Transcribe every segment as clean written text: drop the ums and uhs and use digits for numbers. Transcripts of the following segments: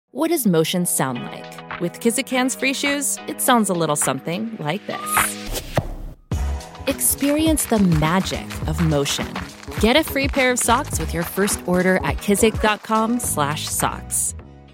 What does motion sound like? With Kizikans free shoes, it sounds a little something like this. Experience the magic of motion. Get a free pair of socks with your first order at kizik.com/socks.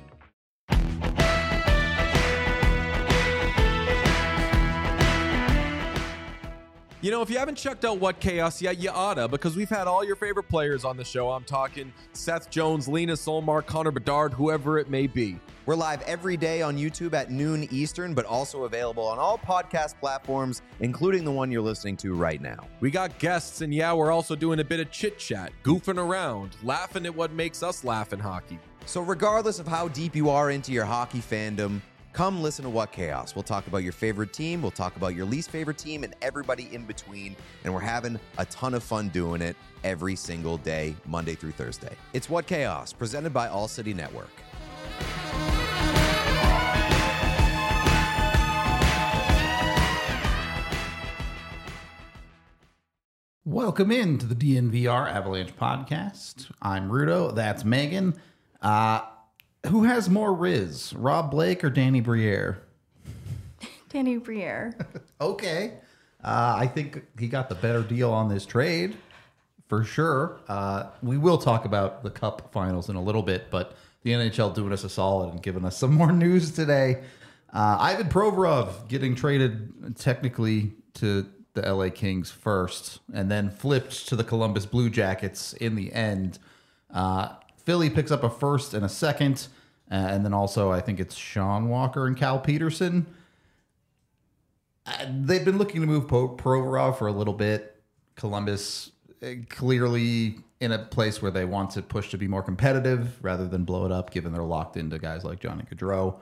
You know, if you haven't checked out What Chaos yet, you oughta, because we've had all your favorite players on the show. I'm talking Seth Jones, Lena Solmar, Connor Bedard, whoever it may be. We're live every day on YouTube at noon Eastern, but also available on all podcast platforms, including the one you're listening to right now. We got guests, and yeah, we're also doing a bit of chit-chat, goofing around, laughing at what makes us laugh in hockey. So regardless of how deep you are into your hockey fandom, come listen to What Chaos. We'll talk about your favorite team, we'll talk about your least favorite team, and everybody in between, and we're having a ton of fun doing it every single day, Monday through Thursday. It's What Chaos, presented by All City Network. Welcome in to the DNVR Avalanche podcast. I'm Rudo. That's Megan. Who has more Riz, Rob Blake or Danny Briere? Danny Briere. Okay. I think he got the better deal on this trade, for sure. We will talk about the Cup finals in a little bit, but the NHL doing us a solid and giving us some more news today. Ivan Provorov getting traded technically to the LA Kings first, and then flipped to the Columbus Blue Jackets in the end. Philly picks up a first and a second, and then also I think it's Sean Walker and Cal Peterson. They've been looking to move Provorov for a little bit. Columbus clearly in a place where they want to push to be more competitive rather than blow it up, given they're locked into guys like Johnny Gaudreau.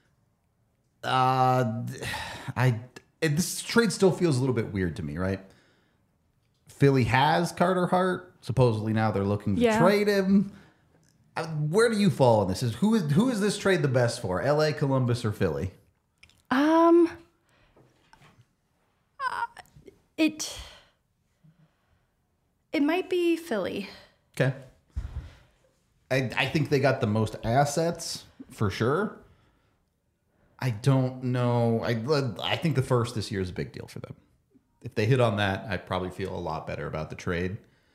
This trade still feels a little bit weird to me, right? Philly has Carter Hart. Supposedly now they're looking to trade him. Where do you fall on this? Who is this trade the best for? LA, Columbus, or Philly? It might be Philly. Okay. I think they got the most assets for sure. I don't know. I think the first this year is a big deal for them. If they hit on that, I'd probably feel a lot better about the trade.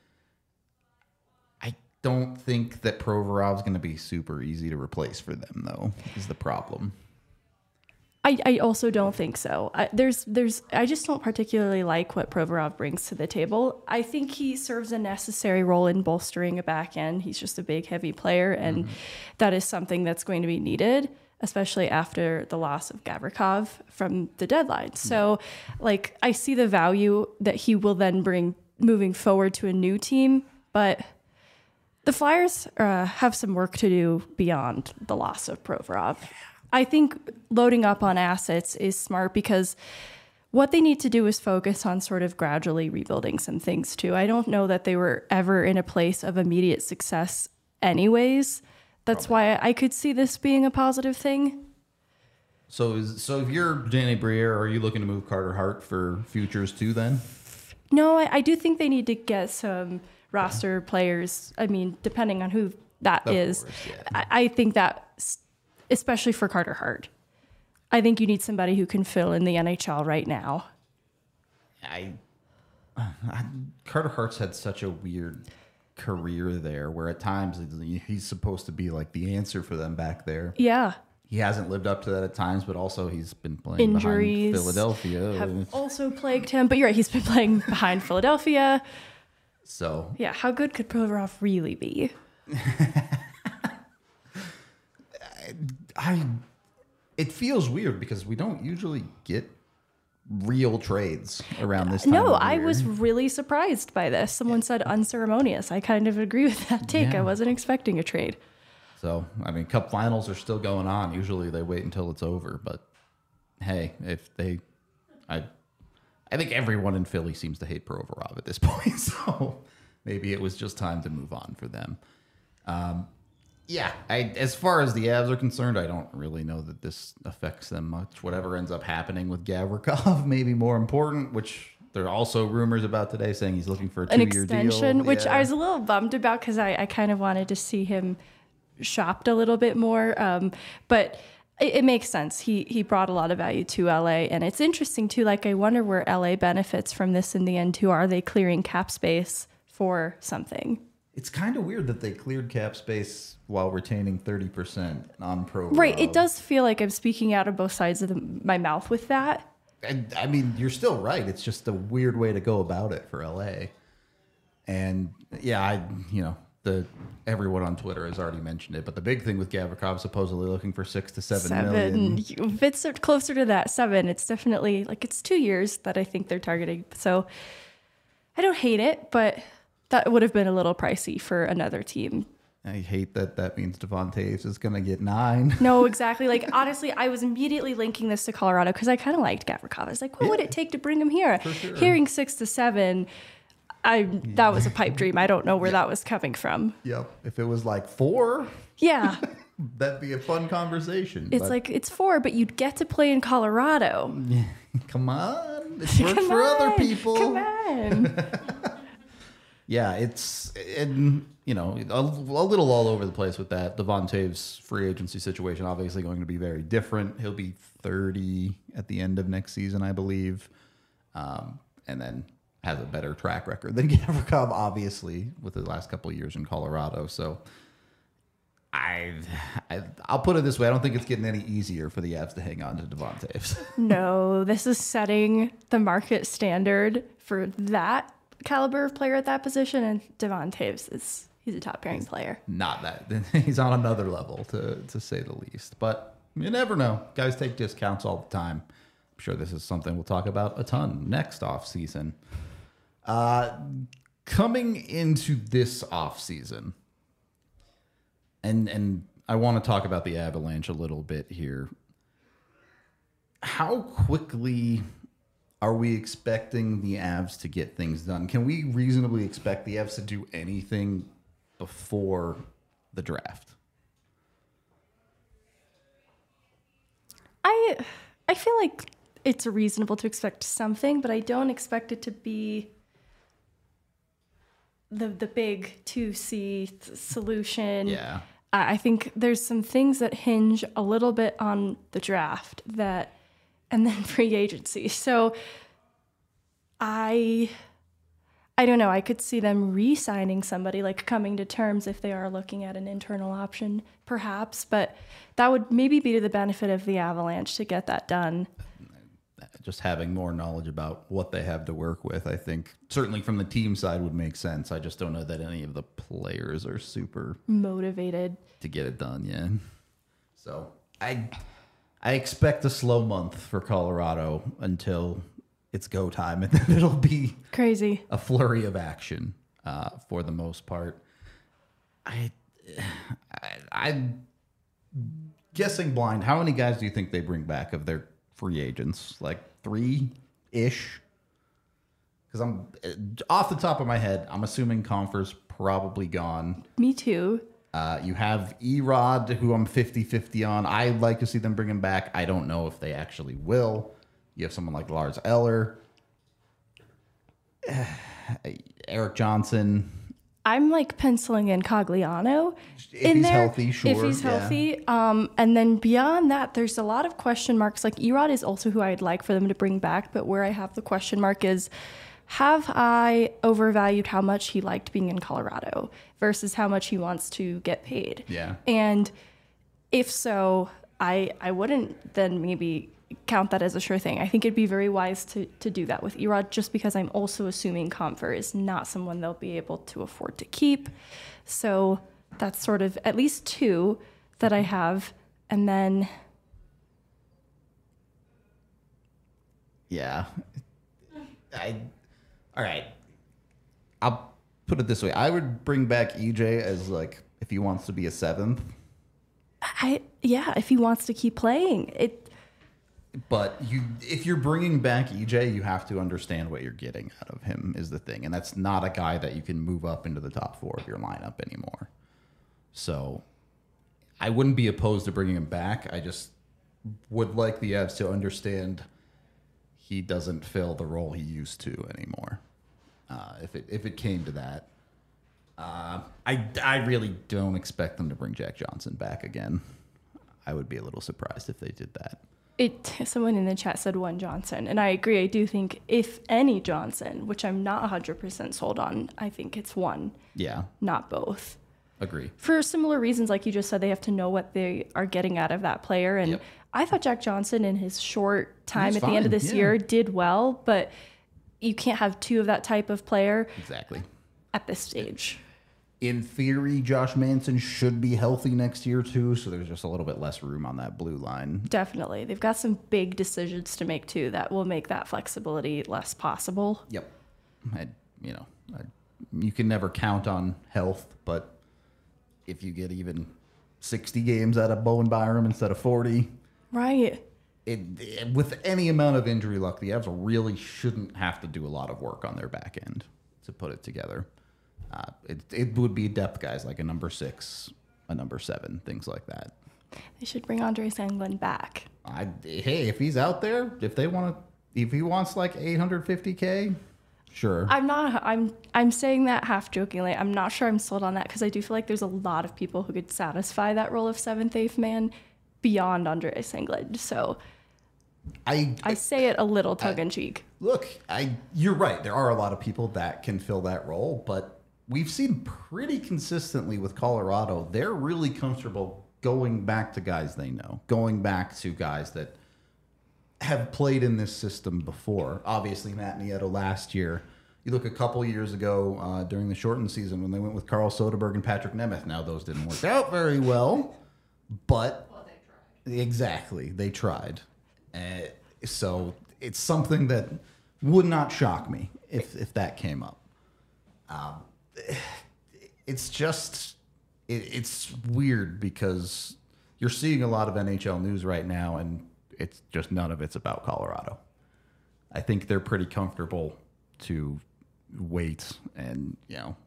I don't think that Provorov's going to be super easy to replace for them, though, is the problem. I also don't think so. I just don't particularly like what Provorov brings to the table. I think he serves a necessary role in bolstering a back end. He's just a big, heavy player, and that is something that's going to be needed, especially after the loss of Gavrikov from the deadline. So, I see the value that he will then bring moving forward to a new team, but the Flyers have some work to do beyond the loss of Provorov. I think loading up on assets is smart because what they need to do is focus on sort of gradually rebuilding some things too. I don't know that they were ever in a place of immediate success anyways. That's why I could see this being a positive thing. So if you're Danny Briere, are you looking to move Carter Hart for futures too then? No, I do think they need to get some roster players. I mean, depending on who that is. Course, yeah. I think that, especially for Carter Hart, I think you need somebody who can fill in the NHL right now. Carter Hart's had such a weird career there where at times he's supposed to be like the answer for them back there. Yeah. He hasn't lived up to that at times, but also he's been playing Injuries behind Philadelphia. Have also plagued him, but you're right, he's been playing behind Philadelphia. So yeah, how good could Provorov really be? It feels weird because we don't usually get real trades around this time. No, I was really surprised by this. Someone said unceremonious. I kind of agree with that take. Yeah. I wasn't expecting a trade. So, I mean, Cup finals are still going on. Usually they wait until it's over, but hey, I think everyone in Philly seems to hate Provorov at this point. So maybe it was just time to move on for them. Yeah, as far as the Avs are concerned, I don't really know that this affects them much. Whatever ends up happening with Gavrikov may be more important, which there are also rumors about today saying he's looking for a 2-year deal. An extension, which I was a little bummed about because I kind of wanted to see him shopped a little bit more. But it makes sense. He brought a lot of value to LA, and it's interesting too. Like, I wonder where LA benefits from this in the end too. Are they clearing cap space for something? It's kind of weird that they cleared cap space while retaining 30% on pro. Right. It does feel like I'm speaking out of both sides of my mouth with that. I mean, you're still right. It's just a weird way to go about it for LA. And yeah, everyone on Twitter has already mentioned it, but the big thing with Gavrikov supposedly looking for $6 to $7 million. If it's closer to that 7, it's definitely like it's 2 years that I think they're targeting. So I don't hate it, but that would have been a little pricey for another team. I hate that means Devon Toews is going to get 9. No, exactly. Like, honestly, I was immediately linking this to Colorado because I kind of liked Gavrikov. I was like, what would it take to bring him here? Sure. Hearing 6 to 7, that was a pipe dream. I don't know where that was coming from. Yep. If it was like 4, Yeah. that'd be a fun conversation. It's like, it's 4, but you'd get to play in Colorado. Come on. It's worked for other people. Come on. Yeah, it's a little all over the place with that. Devon Toews' free agency situation obviously going to be very different. He'll be 30 at the end of next season, I believe, and then has a better track record than Gavrikov, obviously, with the last couple of years in Colorado. So I'll put it this way. I don't think it's getting any easier for the Avs to hang on to Devon Toews. No, this is setting the market standard for that caliber of player at that position, and Devon Toews he's a top pairing player. Not that. He's on another level, to say the least. But you never know. Guys take discounts all the time. I'm sure this is something we'll talk about a ton next offseason. Coming into this offseason, and I want to talk about the Avalanche a little bit here. How quickly are we expecting the Avs to get things done? Can we reasonably expect the Avs to do anything before the draft? I feel like it's reasonable to expect something, but I don't expect it to be the big 2C solution. Yeah. I think there's some things that hinge a little bit on the draft and then free agency. So I don't know. I could see them re-signing somebody, like coming to terms if they are looking at an internal option, perhaps. But that would maybe be to the benefit of the Avalanche to get that done. Just having more knowledge about what they have to work with, I think, certainly from the team side would make sense. I just don't know that any of the players are super motivated to get it done yet. So I expect a slow month for Colorado until it's go time, and then it'll be crazy, a flurry of action for the most part. I'm guessing blind. How many guys do you think they bring back of their free agents? Like 3-ish? Because I'm off the top of my head, I'm assuming Confer's probably gone. Me too. You have Erod, who I'm 50-50 on. I'd like to see them bring him back. I don't know if they actually will. You have someone like Lars Eller, Eric Johnson. I'm like penciling in Cogliano if he's healthy, sure. If he's healthy. And then beyond that, there's a lot of question marks. Like Erod is also who I'd like for them to bring back. But where I have the question mark is, have I overvalued how much he liked being in Colorado versus how much he wants to get paid? Yeah. And if so, I wouldn't then maybe count that as a sure thing. I think it'd be very wise to do that with Erod, just because I'm also assuming Compher is not someone they'll be able to afford to keep. So that's sort of at least 2 that I have. And then... Yeah. All right. I'll put it this way. I would bring back EJ as, like, if he wants to be a 7th. If he wants to keep playing. But if you're bringing back EJ, you have to understand what you're getting out of him is the thing. And that's not a guy that you can move up into the top 4 of your lineup anymore. So I wouldn't be opposed to bringing him back. I just would like the Avs to understand he doesn't fill the role he used to anymore. If it came to that. I really don't expect them to bring Jack Johnson back again. I would be a little surprised if they did that. Someone in the chat said one Johnson, and I agree. I do think if any Johnson, which I'm not 100% sold on, I think it's one. Yeah. Not both. Agree. For similar reasons, like you just said, they have to know what they are getting out of that player. And I thought Jack Johnson in his short time at the end of this year did well, but you can't have two of that type of player Exactly. at this stage. In theory, Josh Manson should be healthy next year too, so there's just a little bit less room on that blue line. Definitely. They've got some big decisions to make too that will make that flexibility less possible. Yep. You can never count on health, but if you get even 60 games out of Bowen Byram instead of 40, right? With any amount of injury luck, the Avs really shouldn't have to do a lot of work on their back end to put it together. It would be depth guys like a number 6, a number 7, things like that. They should bring Andres Englund back. Hey, if he's out there, if he wants like $850K, sure. I'm saying that half jokingly. I'm not sure I'm sold on that because I do feel like there's a lot of people who could satisfy that role of 7th, 8th man beyond Andres Englund. So I say it a little tongue in cheek. Look, you're right. There are a lot of people that can fill that role, but we've seen pretty consistently with Colorado, they're really comfortable going back to guys they know, going back to guys that have played in this system before. Obviously, Matt Nieto last year. You look a couple years ago during the shortened season when they went with Carl Soderberg and Patrick Nemeth. Now, those didn't work out very well, but they tried. Exactly, they tried. So it's something that would not shock me if that came up. It's just it's weird because you're seeing a lot of NHL news right now, and it's just none of it's about Colorado. I think they're pretty comfortable to wait, and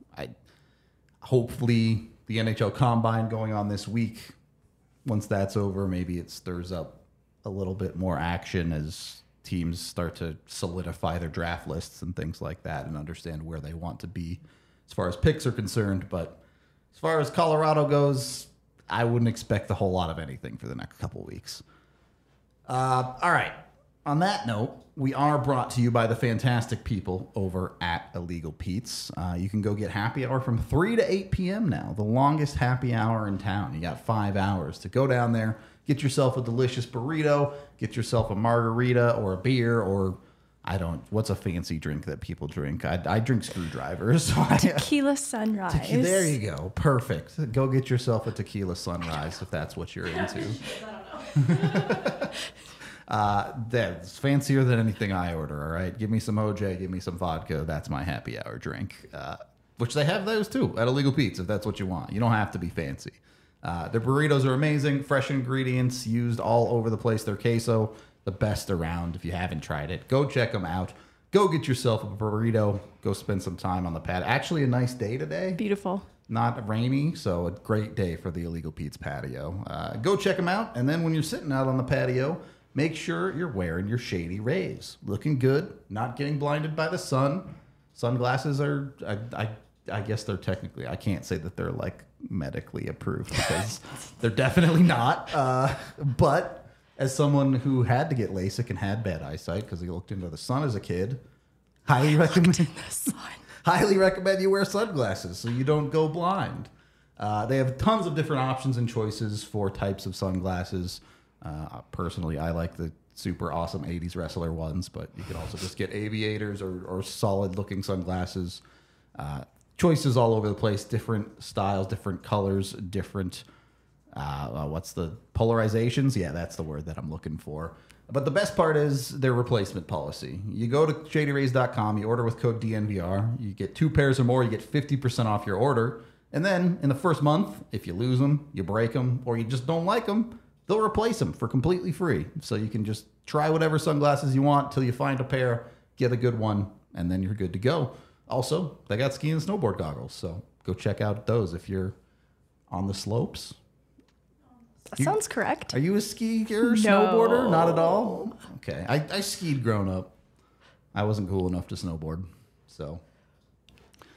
hopefully the NHL Combine going on this week. Once that's over, maybe it stirs up a little bit more action as teams start to solidify their draft lists and things like that and understand where they want to be as far as picks are concerned. But as far as Colorado goes, I wouldn't expect a whole lot of anything for the next couple weeks. All right. On that note, we are brought to you by the fantastic people over at Illegal Pete's. You can go get happy hour from 3 to 8 p.m. now, the longest happy hour in town. You got 5 hours to go down there, get yourself a delicious burrito, get yourself a margarita or a beer or what's a fancy drink that people drink? I drink screwdrivers. Tequila Sunrise. There you go. Perfect. Go get yourself a Tequila Sunrise if that's what you're into. That's fancier than anything I order, all right? Give me some OJ, give me some vodka. That's my happy hour drink, which they have those too at Illegal Pete's if that's what you want. You don't have to be fancy. Their burritos are amazing, fresh ingredients used all over the place. Their queso, the best around. If you haven't tried it, go check them out. Go get yourself a burrito. Go spend some time on the pad. Actually, a nice day today. Beautiful. Not rainy, so a great day for the Illegal Pete's patio. Go check them out, and then when you're sitting out on the patio, make sure you're wearing your Shady Rays. Looking good, not getting blinded by the sun. Sunglasses are, I guess they're technically, I can't say that they're like medically approved because they're definitely not. But as someone who had to get LASIK and had bad eyesight because he looked into the sun as a kid, highly recommend you wear sunglasses so you don't go blind. They have tons of different options and choices for types of sunglasses. Personally, I like the super awesome 80s wrestler ones, but you can also just get aviators or solid looking sunglasses. Choices all over the place, different styles, different colors, different, what's the polarizations? Yeah, that's the word that I'm looking for. But the best part is their replacement policy. You go to shadyrays.com, you order with code DNVR, you get 2 pairs or more, you get 50% off your order. And then in the first month, if you lose them, you break them, or you just don't like them, they'll replace them for completely free. So you can just try whatever sunglasses you want till you find a pair, get a good one, and then you're good to go. Also, they got ski and snowboard goggles, so go check out those if you're on the slopes. That sounds correct. Are you a skier, snowboarder? Not at all? Okay. I skied growing up. I wasn't cool enough to snowboard, so.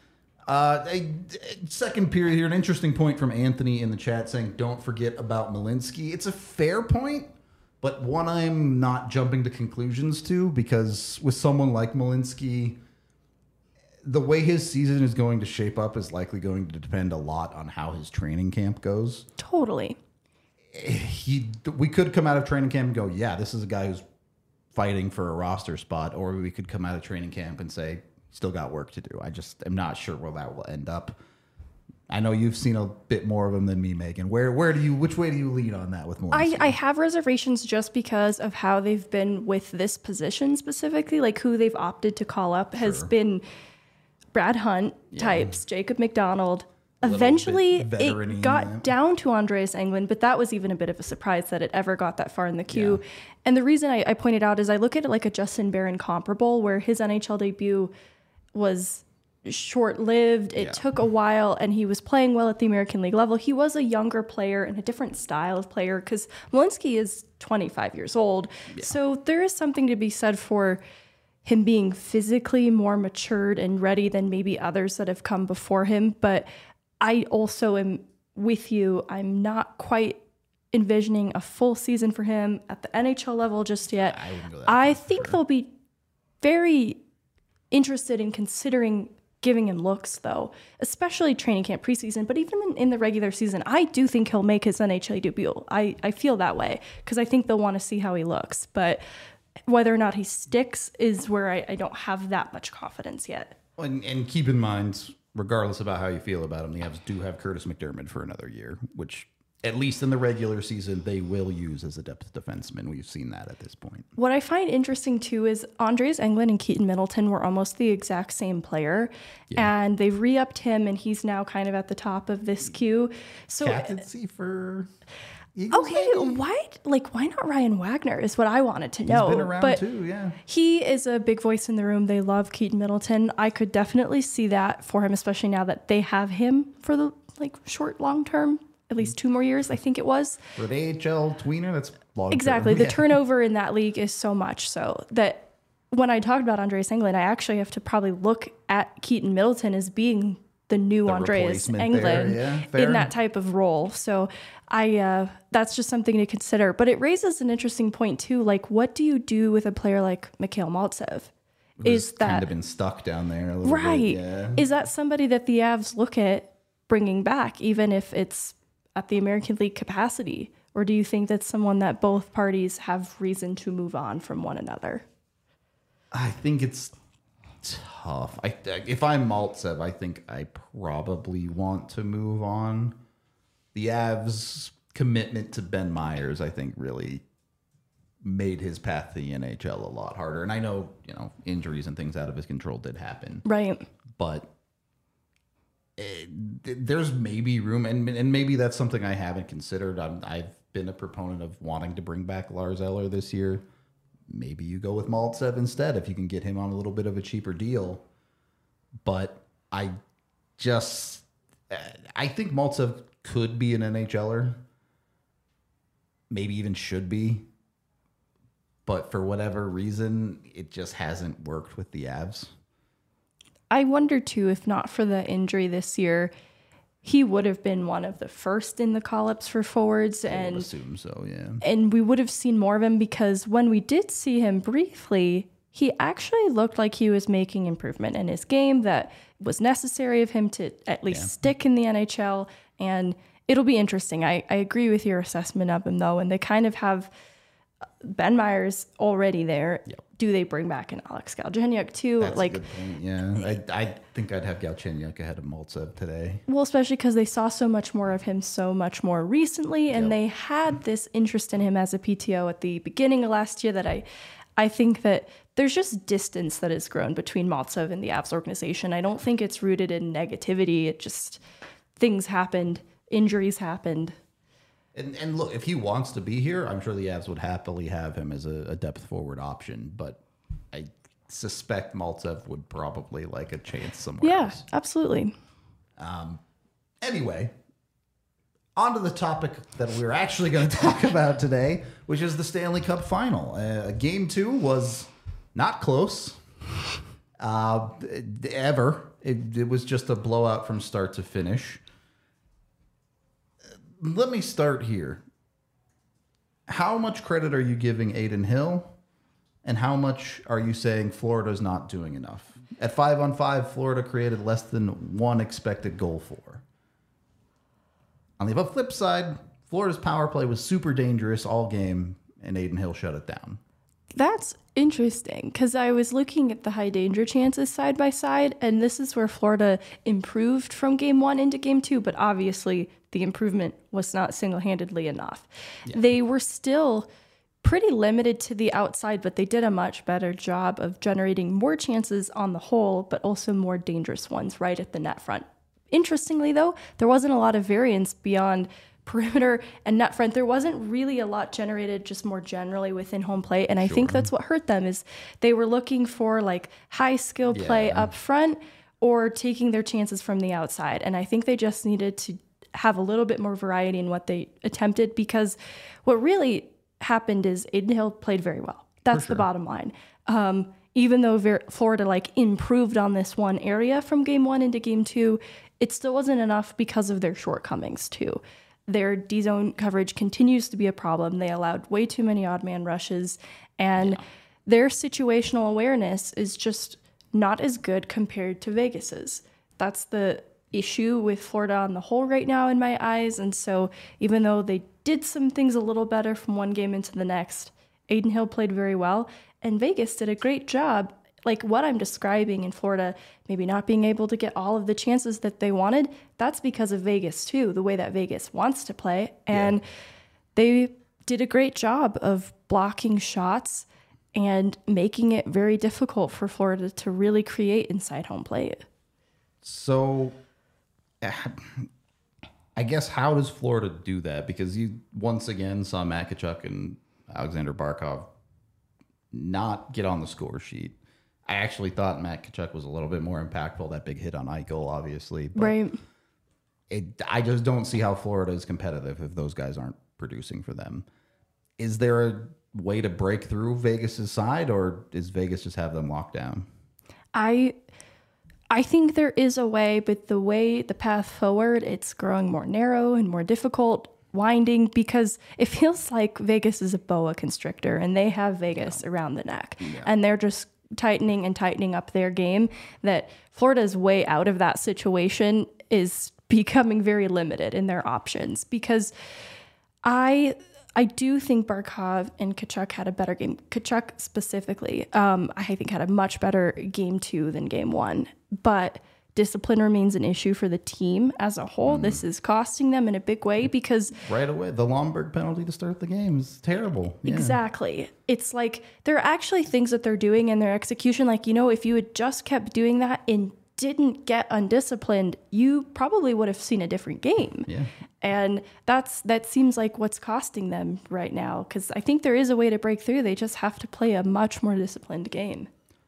Second period here, an interesting point from Anthony in the chat saying, don't forget about Malinsky. It's a fair point, but one I'm not jumping to conclusions to, because with someone like Malinsky, the way his season is going to shape up is likely going to depend a lot on how his training camp goes. Totally. We could come out of training camp and go, yeah, this is a guy who's fighting for a roster spot, or we could come out of training camp and say, still got work to do. I just am not sure where that will end up. I know you've seen a bit more of him than me, Megan. Which way do you lean on that with Malinsky? I have reservations just because of how they've been with this position specifically. Like who they've opted to call up has been Brad Hunt types, Jacob McDonald. Eventually, it got down to Andreas Englund, but that was even a bit of a surprise that it ever got that far in the queue. Yeah. And the reason I pointed out is I look at it like a Justin Barron comparable, where his NHL debut was short-lived. It took a while, and he was playing well at the American League level. He was a younger player and a different style of player because Malinsky is 25 years old. Yeah. So there is something to be said for him being physically more matured and ready than maybe others that have come before him. But I also am with you. I'm not quite envisioning a full season for him at the NHL level just yet. I think they'll be very interested in considering giving him looks, though, especially training camp preseason. But even in the regular season, I do think he'll make his NHL debut. I feel that way because I think they'll want to see how he looks. But whether or not he sticks is where I don't have that much confidence yet. And keep in mind, regardless about how you feel about him, the Avs do have Curtis McDermott for another year, which at least in the regular season, they will use as a depth defenseman. We've seen that at this point. What I find interesting, too, is Andreas Englund and Keaton Middleton were almost the exact same player, and they've re-upped him, and he's now kind of at the top of this queue. So, captaincy for Eagles, okay, maybe? Why not Ryan Wagner is what I wanted to know. He's been around, too, yeah. He is a big voice in the room. They love Keaton Middleton. I could definitely see that for him, especially now that they have him for the short, long term. At least 2 more years, I think it was. For the AHL tweener, that's long exactly. term. The turnover in that league is so much so that when I talked about Andreas Englund, I actually have to probably look at Keaton Middleton as being the new Andreas Englund in that type of role. So that's just something to consider. But it raises an interesting point too. Like, what do you do with a player like Mikhail Maltsev? Is that kind of been stuck down there a little bit? Right. Yeah. Is that somebody that the Avs look at bringing back, even if it's at the American League capacity? Or do you think that's someone that both parties have reason to move on from one another? I think it's tough. If I'm Maltsev, I think I probably want to move on. The Avs' commitment to Ben Myers, I think, really made his path to the NHL a lot harder. And I know, injuries and things out of his control did happen. Right. But there's maybe room, and maybe that's something I haven't considered. I've been a proponent of wanting to bring back Lars Eller this year. Maybe you go with Maltsev instead if you can get him on a little bit of a cheaper deal. But I think Maltsev could be an NHLer. Maybe even should be. But for whatever reason, it just hasn't worked with the Avs. I wonder, too, if not for the injury this year, he would have been one of the first in the call-ups for forwards. I would assume so, yeah. And we would have seen more of him because when we did see him briefly, he actually looked like he was making improvement in his game that was necessary of him to at least stick in the NHL. And it'll be interesting. I agree with your assessment of him, though, and they kind of have Ben Myers already there. Yep. Do they bring back an Alex Galchenyuk too? That's a good point. Yeah, I think I'd have Galchenyuk ahead of Maltsev today. Well, especially because they saw so much more of him so much more recently, and they had this interest in him as a PTO at the beginning of last year that I think that there's just distance that has grown between Maltsev and the Avs organization. I don't think it's rooted in negativity. It just, things happened, injuries happened. And look, if he wants to be here, I'm sure the Avs would happily have him as a depth forward option. But I suspect Maltsev would probably like a chance somewhere else. Yeah, absolutely. Anyway, on to the topic that we're actually going to talk about today, which is the Stanley Cup Final. Game 2 was not close. ever. It was just a blowout from start to finish. Let me start here. How much credit are you giving Aiden Hill? And how much are you saying Florida's not doing enough? At 5-on-5, Florida created less than one expected goal for. On the flip side, Florida's power play was super dangerous all game, and Aiden Hill shut it down. That's interesting because I was looking at the high danger chances side by side, and this is where Florida improved from game 1 into game 2, but obviously the improvement was not single-handedly enough. Yeah. They were still pretty limited to the outside, but they did a much better job of generating more chances on the whole, but also more dangerous ones right at the net front. Interestingly, though, there wasn't a lot of variance beyond perimeter and net front. There wasn't really a lot generated just more generally within home plate, and I think that's what hurt them is they were looking for like high skill play up front or taking their chances from the outside, and I think they just needed to have a little bit more variety in what they attempted, because what really happened is Aiden Hill played very well. That's the bottom line. Even though Florida like improved on this one area from game 1 into game 2, it still wasn't enough because of their shortcomings too. Their D-zone coverage continues to be a problem. They allowed way too many odd man rushes, and their situational awareness is just not as good compared to Vegas's. That's the issue with Florida on the whole right now in my eyes. And so even though they did some things a little better from one game into the next, Aiden Hill played very well, and Vegas did a great job. Like what I'm describing in Florida, maybe not being able to get all of the chances that they wanted, that's because of Vegas too, the way that Vegas wants to play. And they did a great job of blocking shots and making it very difficult for Florida to really create inside home plate. So I guess how does Florida do that? Because you once again saw Matt Tkachuk and Alexander Barkov not get on the score sheet. I actually thought Matt Tkachuk was a little bit more impactful, that big hit on Eichel, obviously. But right. I just don't see how Florida is competitive if those guys aren't producing for them. Is there a way to break through Vegas's side, or does Vegas just have them locked down? I think there is a way, but the path forward, it's growing more narrow and more difficult, winding, because it feels like Vegas is a boa constrictor and they have Vegas around the neck. Yeah. And they're just tightening and tightening up their game, that Florida's way out of that situation is becoming very limited in their options, because I do think Barkov and Tkachuk had a better game. Tkachuk specifically, I think had a much better game 2 than game 1, but discipline remains an issue for the team as a whole. This is costing them in a big way, because right away, the Lomberg penalty to start the game is terrible. Yeah. Exactly. It's like there are actually things that they're doing in their execution. Like, if you had just kept doing that and didn't get undisciplined, you probably would have seen a different game. Yeah. And that seems like what's costing them right now, because I think there is a way to break through. They just have to play a much more disciplined game.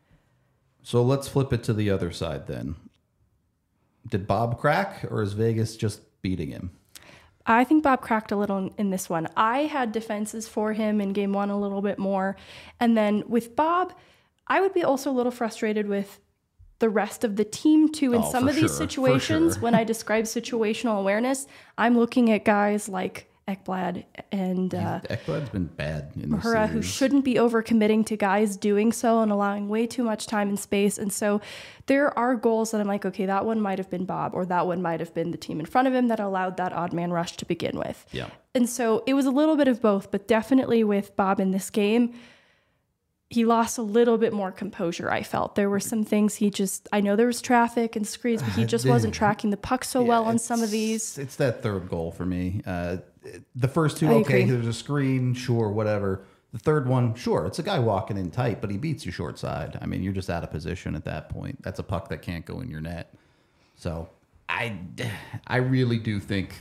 So let's flip it to the other side then. Did Bob crack, or is Vegas just beating him? I think Bob cracked a little in this one. I had defenses for him in game 1 a little bit more. And then with Bob, I would be also a little frustrated with the rest of the team too. In some of these situations, when I describe situational awareness, I'm looking at guys like Ekblad and Ekblad's been bad in this Mahura, series, who shouldn't be overcommitting to guys doing so and allowing way too much time and space. And so there are goals that I'm like, okay, that one might have been Bob, or that one might have been the team in front of him that allowed that odd man rush to begin with. Yeah. And so it was a little bit of both, but definitely with Bob in this game, he lost a little bit more composure, I felt. There were some things I know there was traffic and screens, but he just wasn't tracking the puck so well on some of these. It's that third goal for me. The first two, agree. There's a screen, sure, whatever. The third one, sure, it's a guy walking in tight, but he beats you short side. I mean, you're just out of position at that point. That's a puck that can't go in your net. So I really do think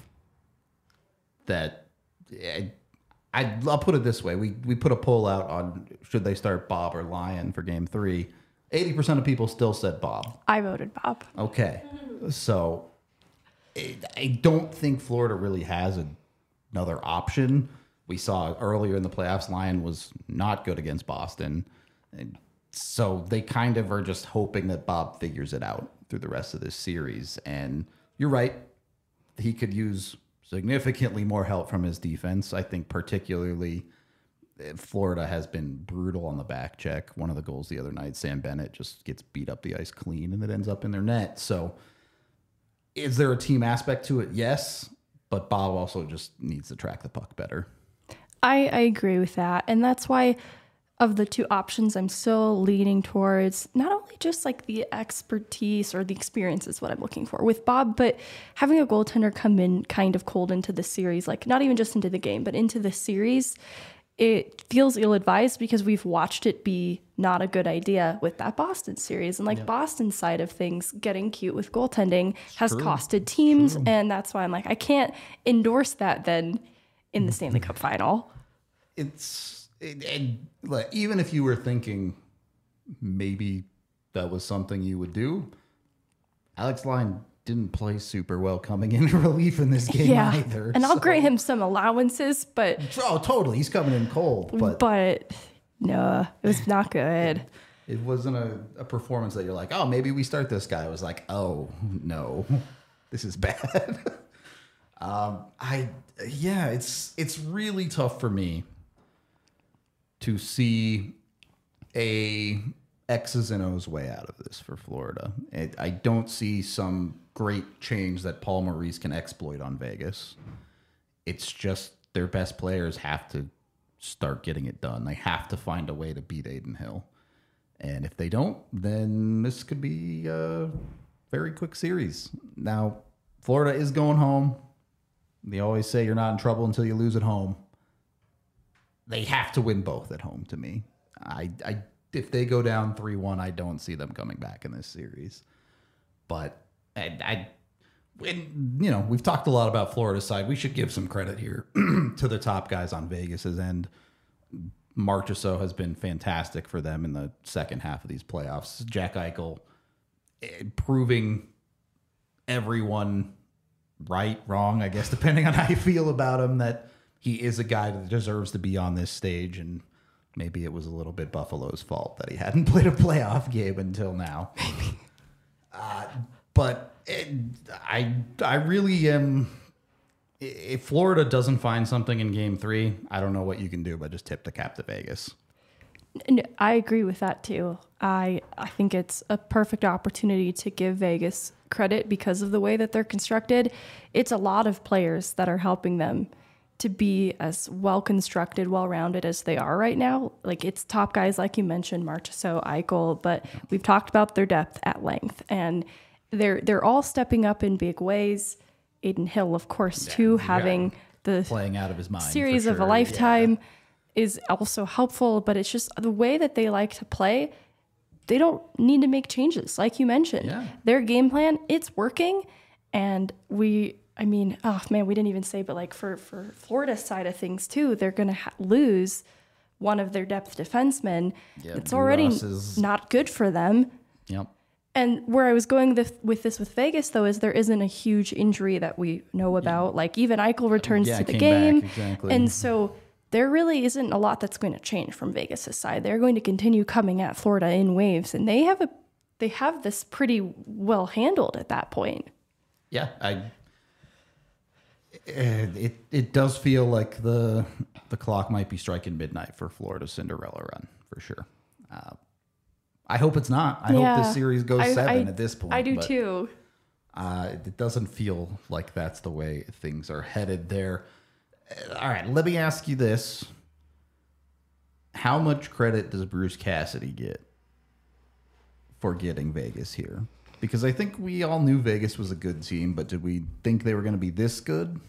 that... I'll put it this way. We put a poll out on should they start Bob or Lyon for game 3. 80% of people still said Bob. I voted Bob. Okay. So I don't think Florida really has another option. We saw earlier in the playoffs, Lyon was not good against Boston. And So they kind of are just hoping that Bob figures it out through the rest of this series. And you're right. He could use significantly more help from his defense. I think particularly Florida has been brutal on the back check. One of the goals the other night, Sam Bennett just gets beat up the ice clean and it ends up in their net. So is there a team aspect to it? Yes. But Bob also just needs to track the puck better. I agree with that. And that's why of the two options, I'm still leaning towards not only just like the expertise or the experience is what I'm looking for with Bob, but having a goaltender come in kind of cold into the series, like not even just into the game, but into the series, it feels ill-advised because we've watched it be not a good idea with that Boston series. And like Boston's side of things, getting cute with goaltending has costed teams. And that's why I'm like, I can't endorse that then in the Stanley Cup final. Like, even if you were thinking maybe that was something you would do, Alex Line didn't play super well coming in relief in this game either. And I'll grant him some allowances, but totally, he's coming in cold. But no, it was not good. It wasn't a performance that you're like, oh, maybe we start this guy. It was like, oh no, this is bad. It's really tough for me to see a X's and O's way out of this for Florida. I don't see some great change that Paul Maurice can exploit on Vegas. It's just their best players have to start getting it done. They have to find a way to beat Adin Hill. And if they don't, then this could be a very quick series. Now, Florida is going home. They always say you're not in trouble until you lose at home. They have to win both at home to me. If they go down 3-1, I don't see them coming back in this series. But we've talked a lot about Florida's side. We should give some credit here to the top guys on Vegas's end. Marchessault has been fantastic for them in the second half of these playoffs. Jack Eichel proving everyone right, wrong, I guess, depending on how you feel about him, that he is a guy that deserves to be on this stage. And maybe it was a little bit Buffalo's fault that he hadn't played a playoff game until now. I really am. If Florida doesn't find something in Game 3, I don't know what you can do but just tip the cap to Vegas. And I agree with that too. I think it's a perfect opportunity to give Vegas credit because of the way that they're constructed. It's a lot of players that are helping them to be as well constructed, well-rounded as they are right now. Like, it's top guys like you mentioned, Marchessault, Eichel, but we've talked about their depth at length, and they're all stepping up in big ways. Adin Hill, of course, too, having the playing out of his mind series of a lifetime is also helpful, but it's just the way that they like to play. They don't need to make changes, like you mentioned. Yeah. Their game plan, it's working, and we didn't even say, but like for Florida's side of things too, they're going to lose one of their depth defensemen. Yeah, it's already not good for them. Yep. And where I was going with Vegas, though, is there isn't a huge injury that we know about. Like, even Eichel returns to the game. Exactly. And so there really isn't a lot that's going to change from Vegas' side. They're going to continue coming at Florida in waves, and they have this pretty well handled at that point. Yeah, It does feel like the clock might be striking midnight for Florida's Cinderella run, for sure. I hope it's not. I hope this series goes 7 at this point. I do too. It doesn't feel like that's the way things are headed there. All right, let me ask you this. How much credit does Bruce Cassidy get for getting Vegas here? Because I think we all knew Vegas was a good team, but did we think they were going to be this good?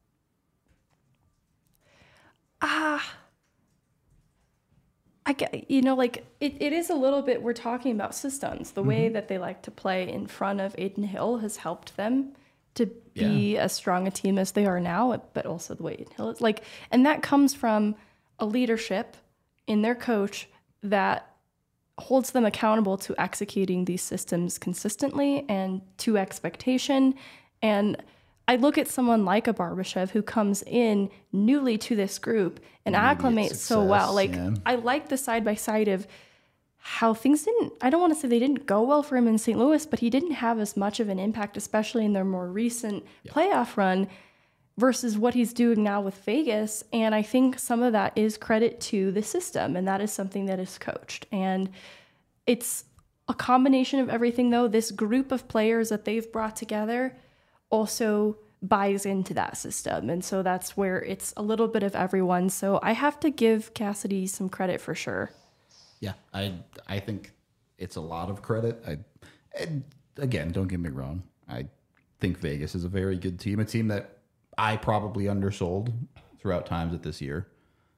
It is a little bit, we're talking about systems. The way that they like to play in front of Adin Hill has helped them to be as strong a team as they are now, but also the way Adin Hill is. And that comes from a leadership in their coach that holds them accountable to executing these systems consistently and to expectation. And I look at someone like a Barbashev who comes in newly to this group and acclimates so well. I like the side-by-side of how things didn't, I don't want to say they didn't go well for him in St. Louis, but he didn't have as much of an impact, especially in their more recent playoff run versus what he's doing now with Vegas. And I think some of that is credit to the system, and that is something that is coached. And it's a combination of everything, though. This group of players that they've brought together also buys into that system. And so that's where it's a little bit of everyone. So I have to give Cassidy some credit for sure. Yeah, I think it's a lot of credit. And again, don't get me wrong. I think Vegas is a very good team, a team that I probably undersold throughout times at this year.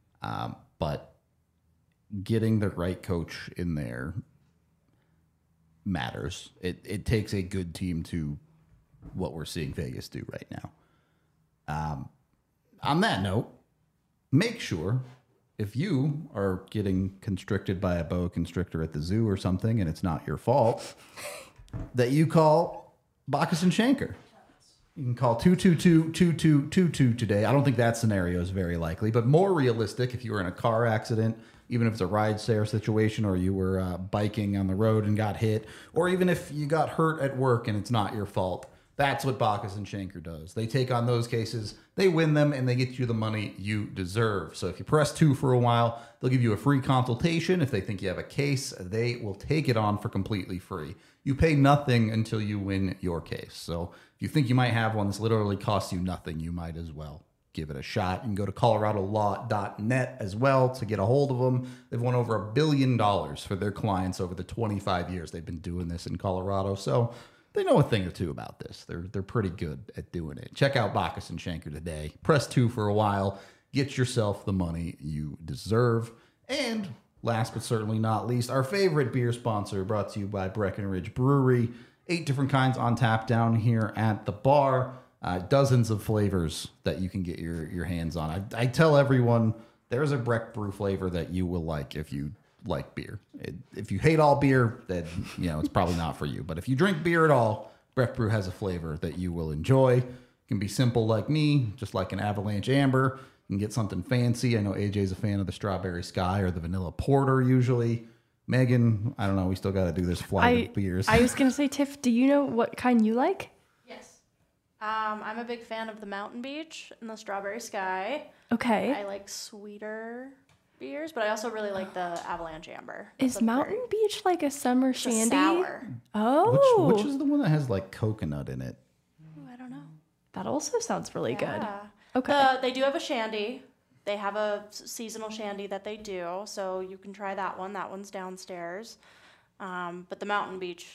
But getting the right coach in there matters. It takes a good team to what we're seeing Vegas do right now. On that note, make sure if you are getting constricted by a boa constrictor at the zoo or something and it's not your fault, that you call Bacchus and Shanker. You can call 222-2222 today. I don't think that scenario is very likely, but more realistic if you were in a car accident, even if it's a ride-share situation or you were biking on the road and got hit, or even if you got hurt at work and it's not your fault. That's what Bacchus and Shanker does. They take on those cases, they win them, and they get you the money you deserve. So if you press 2 for a while, they'll give you a free consultation. If they think you have a case, they will take it on for completely free. You pay nothing until you win your case. So if you think you might have one that's literally costs you nothing, you might as well give it a shot. You can go to coloradolaw.net as well to get a hold of them. They've won over $1 billion for their clients over the 25 years they've been doing this in Colorado. So they know a thing or two about this. They're pretty good at doing it. Check out Bacchus and Shanker today. Press 2 for a while. Get yourself the money you deserve. And last but certainly not least, our favorite beer sponsor, brought to you by Breckenridge Brewery. 8 different kinds on tap down here at the bar. Dozens of flavors that you can get your hands on. I tell everyone there's a Breck Brew flavor that you will like if you like beer. If you hate all beer, then it's probably not for you. But if you drink beer at all, Breck Brew has a flavor that you will enjoy. It can be simple like me, just like an Avalanche Amber. You can get something fancy. I know AJ's a fan of the Strawberry Sky or the Vanilla Porter usually. Megan, I don't know. We still got to do this flight of beers. I was going to say, Tiff, do you know what kind you like? Yes. I'm a big fan of the Mountain Beach and the Strawberry Sky. Okay. I like sweeter beers, but I also really like the Avalanche Amber. Is Mountain Beach like a summer shandy? Sour. Oh. Which is the one that has like coconut in it? Ooh, I don't know. That also sounds really good. Yeah. Okay. They do have a shandy. They have a seasonal shandy that they do, so you can try that one. That one's downstairs. But the Mountain Beach,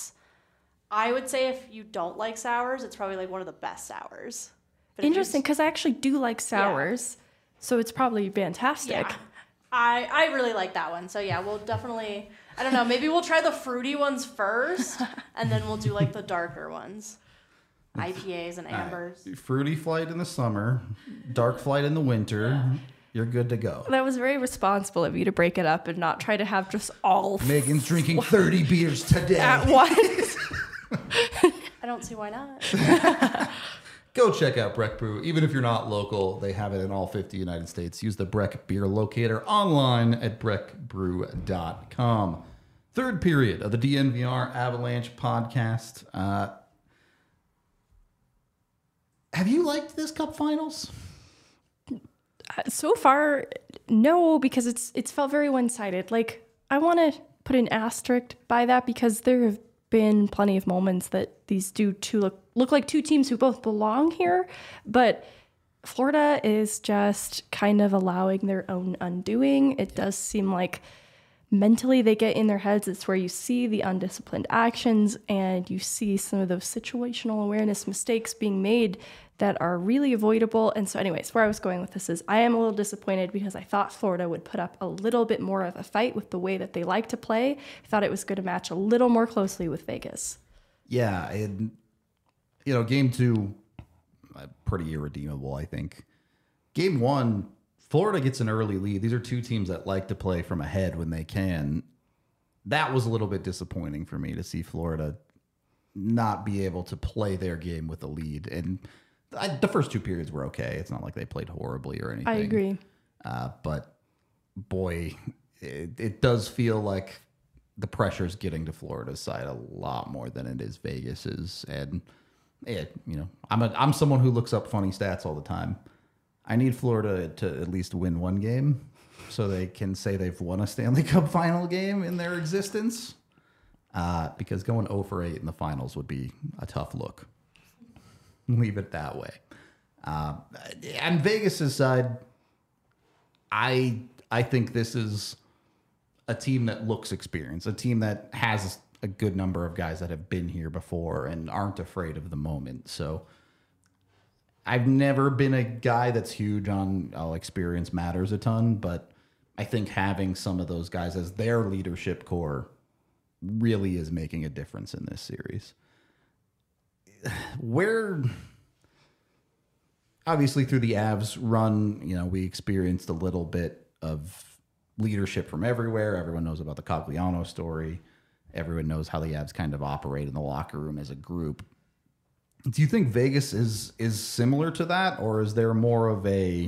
I would say if you don't like sours, it's probably like one of the best sours. But Interesting, because I actually do like sours, so it's probably fantastic. Yeah. I really like that one. So yeah, we'll definitely, I don't know, maybe we'll try the fruity ones first, and then we'll do like the darker ones. IPAs and ambers. Fruity flight in the summer, dark flight in the winter. You're good to go. That was very responsible of you to break it up and not try to have just all Megan's drinking 30 beers today. at once. I don't see why not. Go check out Breck Brew. Even if you're not local, they have it in all 50 United States. Use the Breck Beer Locator online at breckbrew.com. Third period of the DNVR Avalanche podcast. Have you liked this Cup Finals? So far, no, because it's felt very one-sided. Like, I want to put an asterisk by that because there have been plenty of moments that these look like two teams who both belong here, but Florida is just kind of allowing their own undoing. It does seem like mentally they get in their heads. It's where you see the undisciplined actions and you see some of those situational awareness mistakes being made that are really avoidable. And so anyways, where I was going with this is I am a little disappointed because I thought Florida would put up a little bit more of a fight with the way that they like to play. I thought it was going to match a little more closely with Vegas. Yeah, and game 2, pretty irredeemable, I think. Game 1, Florida gets an early lead. These are two teams that like to play from ahead when they can. That was a little bit disappointing for me to see Florida not be able to play their game with a lead. And the first 2 periods were okay. It's not like they played horribly or anything. I agree. But boy, it does feel like the pressure's getting to Florida's side a lot more than it is Vegas's. And I'm someone who looks up funny stats all the time. I need Florida to at least win one game so they can say they've won a Stanley Cup final game in their existence. Because going 0 for 8 in the finals would be a tough look. Leave it that way. On Vegas's side, I think this is a team that looks experienced, a team that has a good number of guys that have been here before and aren't afraid of the moment. So I've never been a guy that's huge on experience matters a ton, but I think having some of those guys as their leadership core really is making a difference in this series. Where obviously through the Avs run, we experienced a little bit of leadership from everywhere. Everyone knows about the Cogliano story. Everyone knows how the Avs kind of operate in the locker room as a group. Do you think Vegas is similar to that, or is there more of a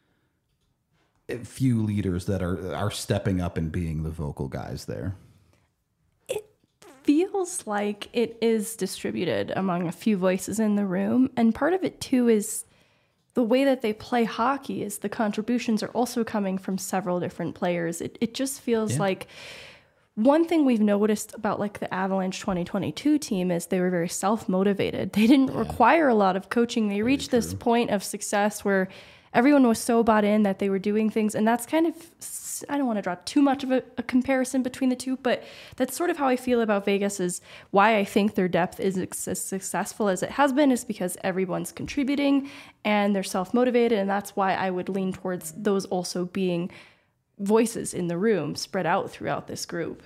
few leaders that are stepping up and being the vocal guys there? It feels like it is distributed among a few voices in the room, and part of it too is the way that they play hockey is the contributions are also coming from several different players. It just feels like one thing we've noticed about like the Avalanche 2022 team is they were very self-motivated. They didn't require a lot of coaching. They reached this point of success where everyone was so bought in that they were doing things. And that's kind of, I don't want to draw too much of a comparison between the two, but that's sort of how I feel about Vegas. Is why I think their depth is as successful as it has been is because everyone's contributing and they're self-motivated. And that's why I would lean towards those also being voices in the room spread out throughout this group.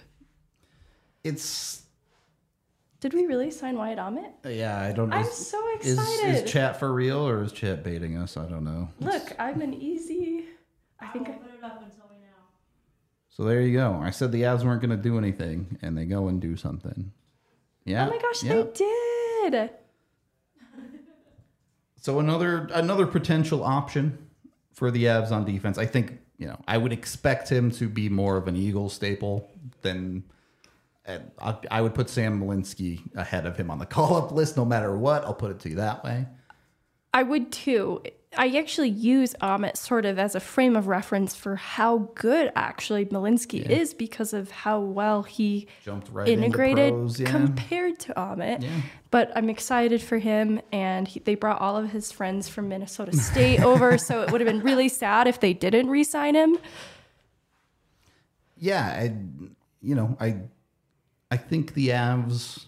Did we really sign Wyatt Ahmet? Yeah, I don't know. I'm so excited. Is chat for real or is chat baiting us? I don't know. Look, I'm an easy. I think I'll put it up until we know. So there you go. I said the Avs weren't going to do anything, and they go and do something. Yeah. Oh my gosh, they did. So another potential option for the Avs on defense. I think, I would expect him to be more of an Eagles staple than I would put Sam Malinsky ahead of him on the call-up list no matter what. I'll put it to you that way. I would too. I actually use Ahmet sort of as a frame of reference for how good actually Malinsky is because of how well he jumped right integrated into pros, compared to Ahmet. Yeah. But I'm excited for him, and they brought all of his friends from Minnesota State over, so it would have been really sad if they didn't re-sign him. Yeah, I think the Avs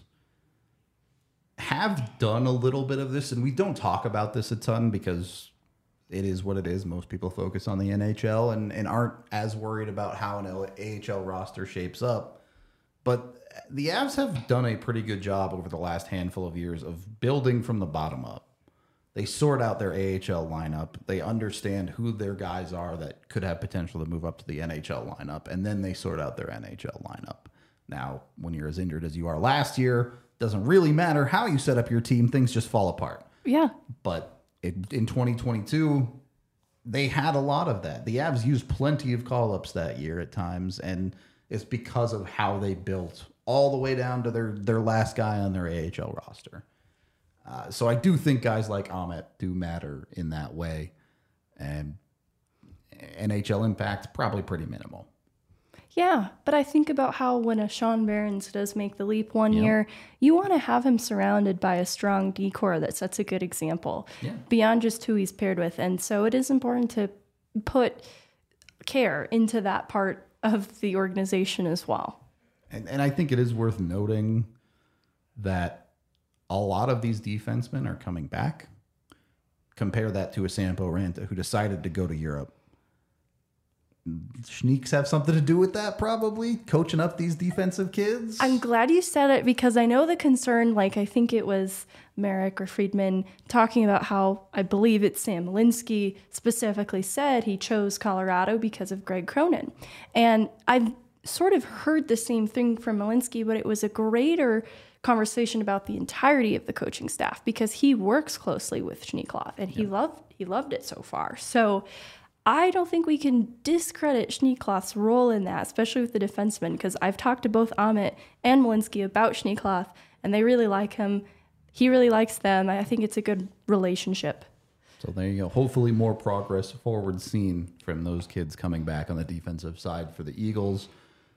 have done a little bit of this, and we don't talk about this a ton because it is what it is. Most people focus on the NHL and aren't as worried about how an AHL roster shapes up. But the Avs have done a pretty good job over the last handful of years of building from the bottom up. They sort out their AHL lineup. They understand who their guys are that could have potential to move up to the NHL lineup, and then they sort out their NHL lineup. Now, when you're as injured as you are last year, doesn't really matter how you set up your team. Things just fall apart. Yeah. But in 2022, they had a lot of that. The Avs used plenty of call-ups that year at times, and it's because of how they built all the way down to their last guy on their AHL roster. So I do think guys like Ahmet do matter in that way. And NHL impact, probably pretty minimal. Yeah, but I think about how when a Sean Behrens does make the leap one year, you want to have him surrounded by a strong D-core that sets a good example beyond just who he's paired with. And so it is important to put care into that part of the organization as well. And I think it is worth noting that a lot of these defensemen are coming back. Compare that to a Sampo Ranta who decided to go to Europe. Schneeks have something to do with that, probably coaching up these defensive kids. I'm glad you said it because I know the concern, like I think it was Merrick or Friedman talking about how I believe it's Sam Malinsky specifically said he chose Colorado because of Greg Cronin. And I've sort of heard the same thing from Malinsky, but it was a greater conversation about the entirety of the coaching staff because he works closely with Schneekloth and he loved it so far. So I don't think we can discredit Schneekloth's role in that, especially with the defensemen, because I've talked to both Amit and Malinsky about Schneekloth, and they really like him. He really likes them. I think it's a good relationship. So there you go. Hopefully more progress forward seen from those kids coming back on the defensive side for the Eagles.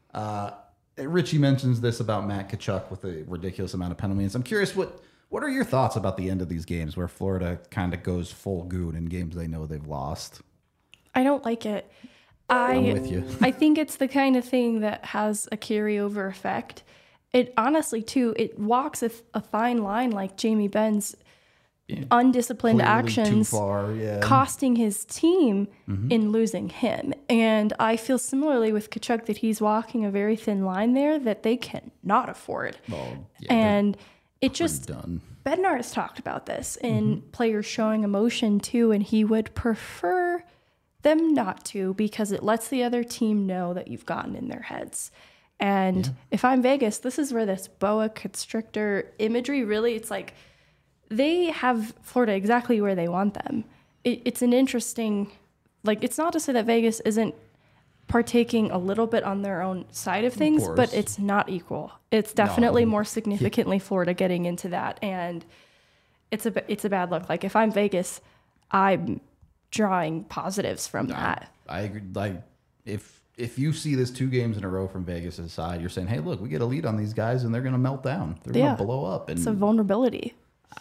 Richie mentions this about Matt Tkachuk with a ridiculous amount of penalties. I'm curious, what are your thoughts about the end of these games where Florida kind of goes full goon in games they know they've lost? I don't like it. I'm with you. I think it's the kind of thing that has a carryover effect. It honestly, too, it walks a fine line like Jamie Benn's undisciplined Clearly actions too far, costing his team in losing him. And I feel similarly with Tkachuk that he's walking a very thin line there that they cannot afford. And it just, done. Bednar has talked about this in players showing emotion too, and he would prefer them not to because it lets the other team know that you've gotten in their heads. And if I'm Vegas, this is where this boa constrictor imagery really, it's like they have Florida exactly where they want them. It's an interesting, like, it's not to say that Vegas isn't partaking a little bit on their own side of things, but it's not equal. It's definitely more significantly Florida getting into that, and it's a bad look. Like, if I'm Vegas, I'm drawing positives from that. I agree. Like, if you see this 2 games in a row from Vegas' side, you're saying, hey, look, we get a lead on these guys, and they're going to melt down. They're going to blow up. And it's a vulnerability.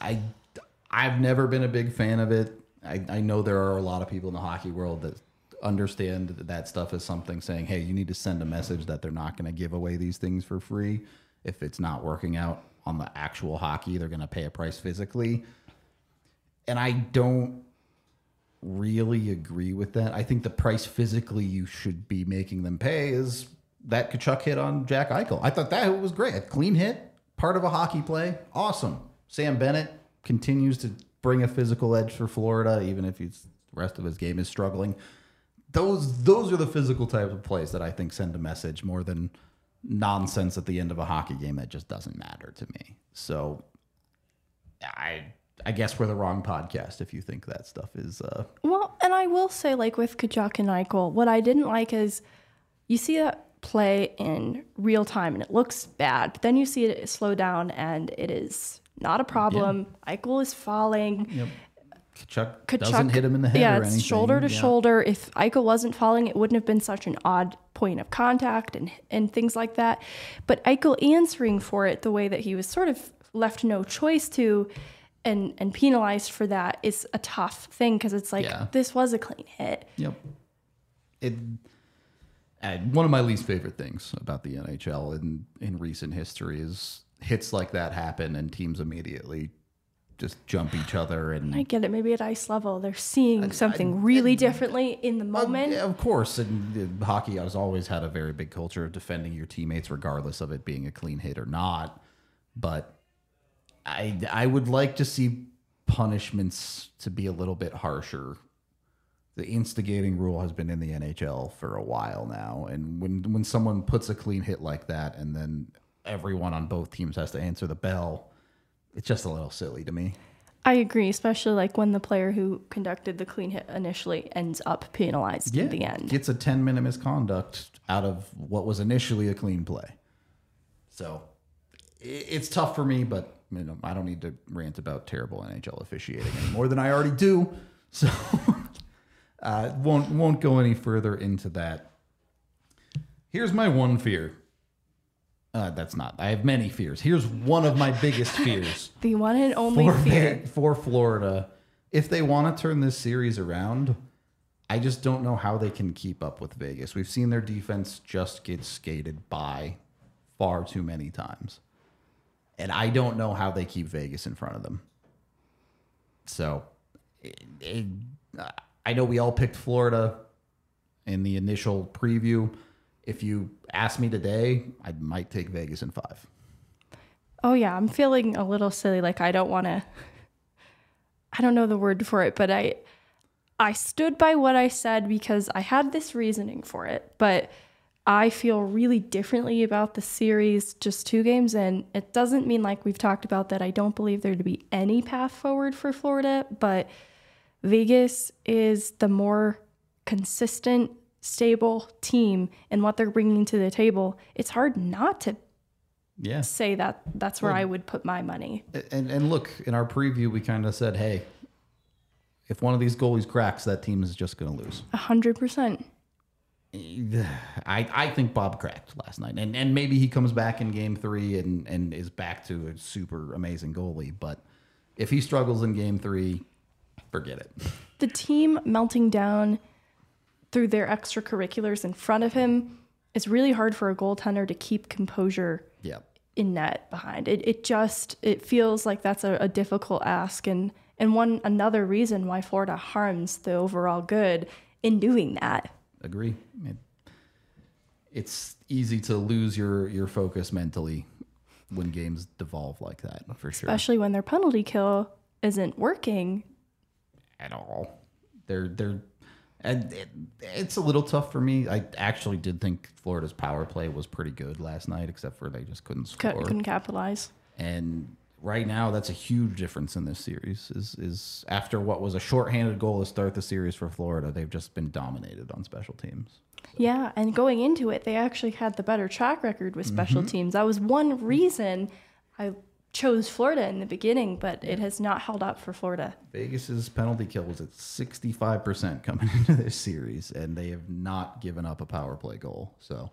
I've never been a big fan of it. I know there are a lot of people in the hockey world that understand that stuff as something saying, hey, you need to send a message that they're not going to give away these things for free. If it's not working out on the actual hockey, they're going to pay a price physically. And I don't really agree with that. I think the price physically you should be making them pay is that Tkachuk hit on Jack Eichel. I thought that was great. A clean hit, part of a hockey play. Awesome. Sam Bennett continues to bring a physical edge for Florida, even if the rest of his game is struggling. Those are the physical type of plays that I think send a message more than nonsense at the end of a hockey game that just doesn't matter to me. So I guess we're the wrong podcast if you think that stuff is... Well, and I will say, like, with Tkachuk and Eichel, what I didn't like is you see that play in real time and it looks bad, but then you see it slow down and it is not a problem. Eichel is falling. Yep. Tkachuk doesn't hit him in the head or anything. It's shoulder to shoulder. If Eichel wasn't falling, it wouldn't have been such an odd point of contact and things like that. But Eichel answering for it the way that he was sort of left no choice to and penalized for that is a tough thing because it's like, this was a clean hit. Yep. One of my least favorite things about the NHL in recent history is hits like that happen and teams immediately just jump each other. And I get it. Maybe at ice level, they're seeing something really differently in the moment. Yeah, of course. And hockey has always had a very big culture of defending your teammates, regardless of it being a clean hit or not. But I would like to see punishments to be a little bit harsher. The instigating rule has been in the NHL for a while now. And when someone puts a clean hit like that and then everyone on both teams has to answer the bell, it's just a little silly to me. I agree, especially like when the player who conducted the clean hit initially ends up penalized at the end. Gets a 10-minute misconduct out of what was initially a clean play. So it's tough for me, but I don't need to rant about terrible NHL officiating any more than I already do. So won't go any further into that. Here's my one fear. I have many fears. Here's one of my biggest fears. The one and only fear. For Florida. If they want to turn this series around, I just don't know how they can keep up with Vegas. We've seen their defense just get skated by far too many times. And I don't know how they keep Vegas in front of them. So, I know we all picked Florida in the initial preview. If you ask me today, I might take Vegas in 5. Oh, yeah. I'm feeling a little silly. Like, I don't know the word for it, but I stood by what I said because I had this reasoning for it. But I feel really differently about the series just 2 games in. It doesn't mean, like we've talked about, that I don't believe there to be any path forward for Florida, but Vegas is the more consistent, stable team and what they're bringing to the table, it's hard not to say that that's where I would put my money. And look, in our preview, we kind of said, hey, if one of these goalies cracks, that team is just going to lose. 100%. I think Bob cracked last night. And maybe he comes back in game 3 and is back to a super amazing goalie. But if he struggles in game 3, forget it. The team melting down through their extracurriculars in front of him, it's really hard for a goaltender to keep composure in net behind. It feels like that's a difficult ask. And another reason why Florida harms the overall good in doing that. Agree. It's easy to lose your focus mentally when games devolve like that, for sure. Especially when their penalty kill isn't working at all. It's a little tough for me. I actually did think Florida's power play was pretty good last night, except for they just couldn't score. Couldn't capitalize. And right now, that's a huge difference in this series. Is after what was a shorthanded goal to start the series for Florida, they've just been dominated on special teams. Yeah, and going into it, they actually had the better track record with special teams. That was one reason I chose Florida in the beginning, but it has not held up for Florida. Vegas's penalty kill was at 65% coming into this series, and they have not given up a power play goal. So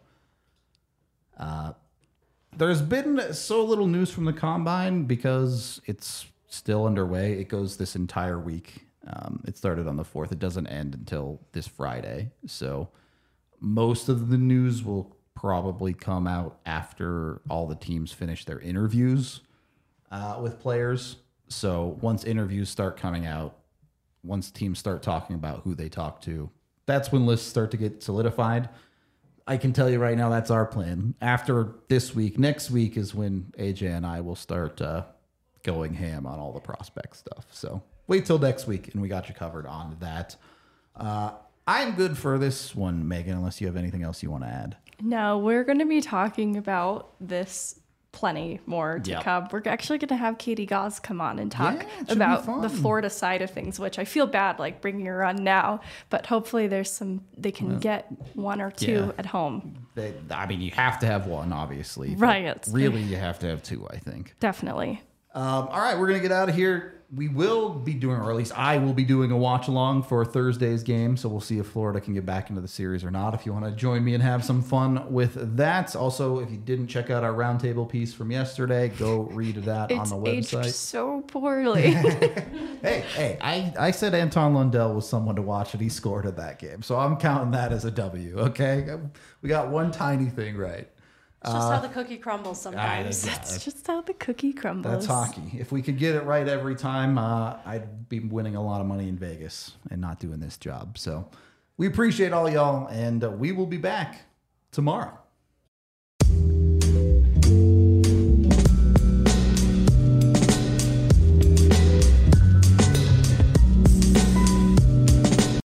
there's been so little news from the Combine because it's still underway. It goes this entire week. It started on the 4th. It doesn't end until this Friday. So most of the news will probably come out after all the teams finish their interviews with players. So once interviews start coming out, once teams start talking about who they talk to, that's when lists start to get solidified. I can tell you right now, that's our plan. After this week, next week is when AJ and I will start going ham on all the prospect stuff. So wait till next week, and we got you covered on that. I'm good for this one, Megan, unless you have anything else you want to add. No, we're going to be talking about this plenty more to come. We're actually going to have Katie Gauze come on and talk about the Florida side of things, which I feel bad like bringing her on now, but hopefully they can get one or two at home. You have to have one, obviously. Right. Really, you have to have two, I think. Definitely. All right, we're going to get out of here. We will be doing, or at least I will be doing a watch along for Thursday's game. So we'll see if Florida can get back into the series or not. If you want to join me and have some fun with that. Also, if you didn't check out our roundtable piece from yesterday, go read that on the website. It's aged so poorly. Hey, I said Anton Lundell was someone to watch and he scored in that game. So I'm counting that as a W, okay? We got one tiny thing right. It's just how the cookie crumbles sometimes. That's just how the cookie crumbles. That's hockey. If we could get it right every time, I'd be winning a lot of money in Vegas and not doing this job. So we appreciate all y'all, and we will be back tomorrow.